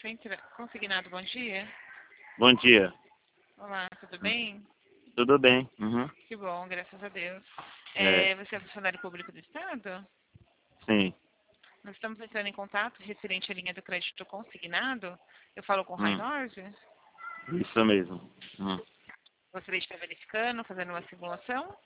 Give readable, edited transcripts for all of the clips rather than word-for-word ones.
Consignado, bom dia. Bom dia. Olá, tudo bem? Tudo bem? Uhum. Que bom, graças a Deus. É. Você é funcionário público do Estado? Sim. Nós estamos entrando em contato referente à linha do crédito consignado. Eu falo com o Hum. Rainorze. Isso mesmo. Gostaria de estar verificando, fazendo uma simulação.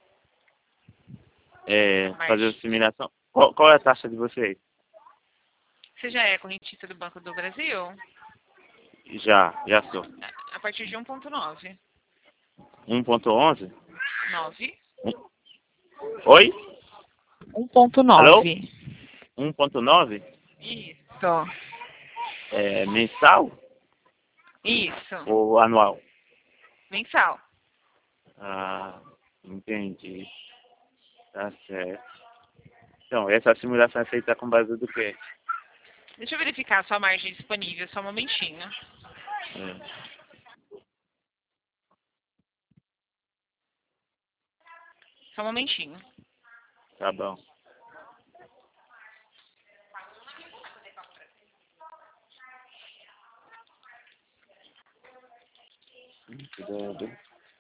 Fazer a simulação. Qual é a taxa de vocês? Você já é correntista do Banco do Brasil? Já sou. A partir de 1,9. 1.11? 9. Oi? 1,9. 1.9? Isso. Mensal Isso. ou anual? Mensal. Ah, entendi. Tá certo. Então, essa simulação é feita com base do quê? Deixa eu verificar a sua margem disponível, só um momentinho. É, Só um momentinho. tá bom. Cuidado.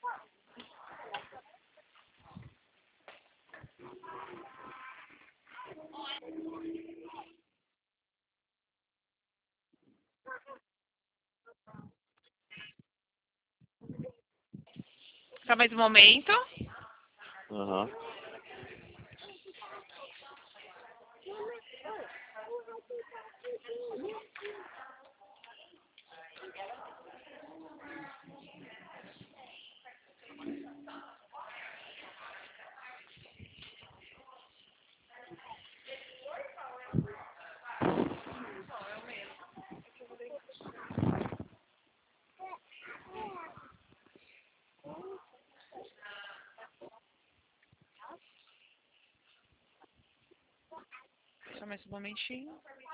Só mais um momento. Aham. Só mais um momentinho.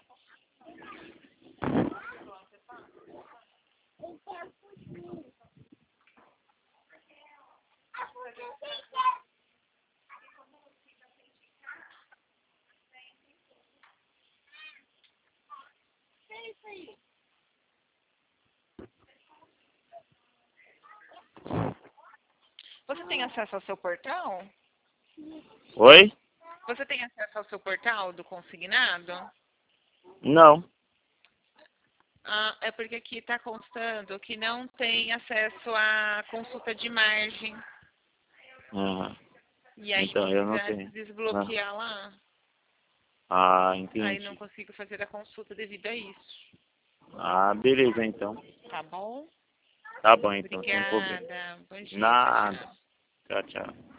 Você tem acesso ao seu portal? Oi? Você tem acesso ao seu portal do consignado? Não. Ah, é porque aqui está constando que não tem acesso à consulta de margem. Aham. E aí Então, eu não precisa tenho. desbloquear lá. Aí Entendi. não consigo fazer a consulta devido a isso. Beleza, então. Tá bom? Tá bom, então, sem problema. Obrigada. Bom dia. Tchau, Nada. tchau. Tchau, tchau.